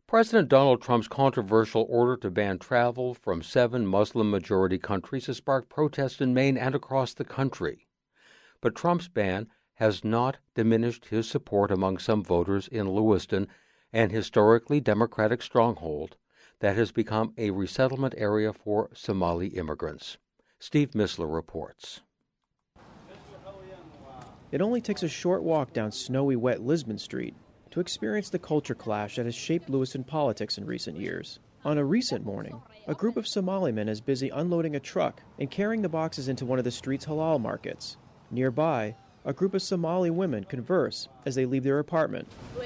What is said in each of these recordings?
President Donald Trump's controversial order to ban travel from 7 Muslim-majority countries has sparked protests in Maine and across the country. But Trump's ban has not diminished his support among some voters in Lewiston, an historically Democratic stronghold that has become a resettlement area for Somali immigrants. Steve Missler reports. It only takes a short walk down snowy, wet Lisbon Street to experience the culture clash that has shaped Lewiston politics in recent years. On a recent morning, a group of Somali men is busy unloading a truck and carrying the boxes into one of the street's halal markets. Nearby, a group of Somali women converse as they leave their apartment.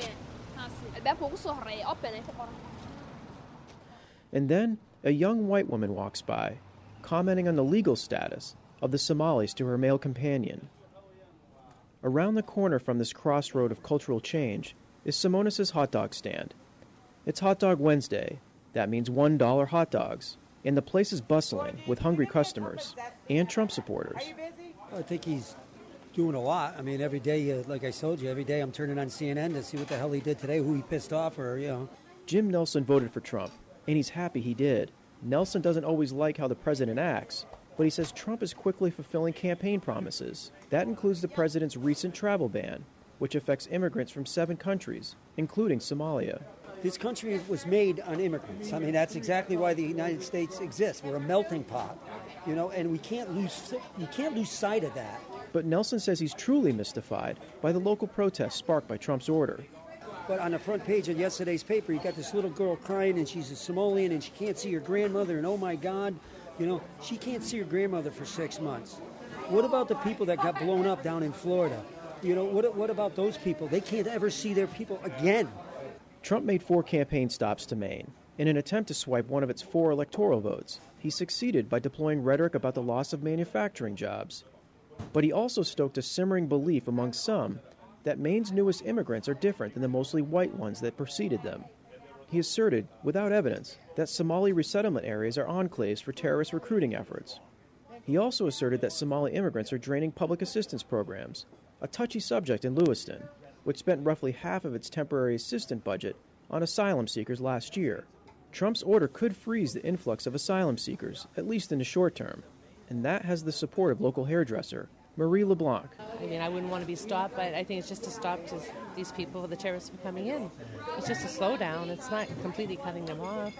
And then, a young white woman walks by, commenting on the legal status of the Somalis to her male companion. Around the corner from this crossroad of cultural change is Simonis' hot dog stand. It's Hot Dog Wednesday. That means $1 hot dogs. And the place is bustling with hungry customers and Trump supporters. I think he's doing a lot. I mean, every day, like I told you, every day I'm turning on CNN to see what the hell he did today, who he pissed off, or. Jim Nelson voted for Trump, and he's happy he did. Nelson doesn't always like how the president acts, but he says Trump is quickly fulfilling campaign promises. That includes the president's recent travel ban, which affects immigrants from 7 countries, including Somalia. This country was made on immigrants. I mean, that's exactly why the United States exists. We're a melting pot, and you can't lose sight of that. But Nelson says he's truly mystified by the local protests sparked by Trump's order. But on the front page of yesterday's paper, you got this little girl crying, and she's a Somalian, and she can't see her grandmother, and oh my God, she can't see her grandmother for 6 months. What about the people that got blown up down in Florida? What about those people? They can't ever see their people again. Trump made 4 campaign stops to Maine in an attempt to swipe one of its 4 electoral votes. He succeeded by deploying rhetoric about the loss of manufacturing jobs. But he also stoked a simmering belief among some that Maine's newest immigrants are different than the mostly white ones that preceded them. He asserted, without evidence, that Somali resettlement areas are enclaves for terrorist recruiting efforts. He also asserted that Somali immigrants are draining public assistance programs, a touchy subject in Lewiston, which spent roughly half of its temporary assistant budget on asylum seekers last year. Trump's order could freeze the influx of asylum seekers, at least in the short term, and that has the support of local hairdresser Marie LeBlanc. I mean, I wouldn't want to be stopped, but I think it's just to stop these people, the terrorists, from coming in. It's just a slowdown. It's not completely cutting them off,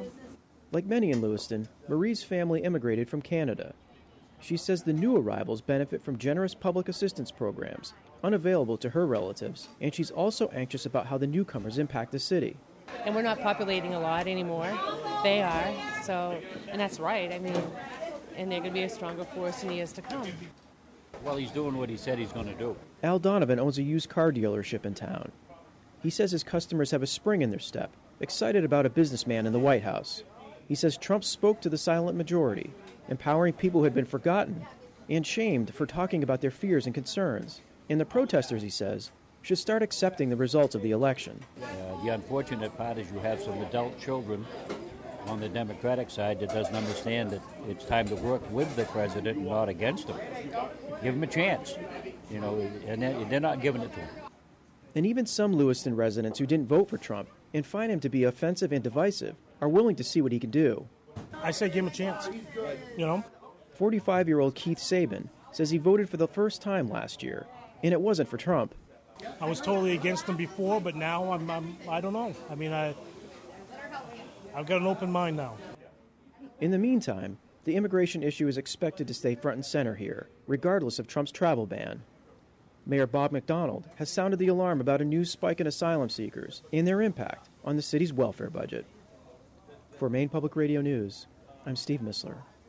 Like many in Lewiston, Marie's family immigrated from Canada. She says the new arrivals benefit from generous public assistance programs, unavailable to her relatives, and she's also anxious about how the newcomers impact the city. And we're not populating a lot anymore. They are, and that's right, and they're going to be a stronger force in the years to come. Well, he's doing what he said he's going to do. Al Donovan owns a used car dealership in town. He says his customers have a spring in their step, excited about a businessman in the White House. He says Trump spoke to the silent majority, empowering people who had been forgotten and shamed for talking about their fears and concerns. And the protesters, he says, should start accepting the results of the election. The unfortunate part is you have some adult children on the Democratic side that doesn't understand that it's time to work with the president and not against him. Give him a chance, and they're not giving it to him. And even some Lewiston residents who didn't vote for Trump and find him to be offensive and divisive are willing to see what he can do. I say give him a chance, 45-year-old Keith Sabin says he voted for the first time last year, and it wasn't for Trump. I was totally against him before, but now I don't know. I mean, I've got an open mind now. In the meantime, the immigration issue is expected to stay front and center here, regardless of Trump's travel ban. Mayor Bob McDonald has sounded the alarm about a new spike in asylum seekers and their impact on the city's welfare budget. For Maine Public Radio News, I'm Steve Missler.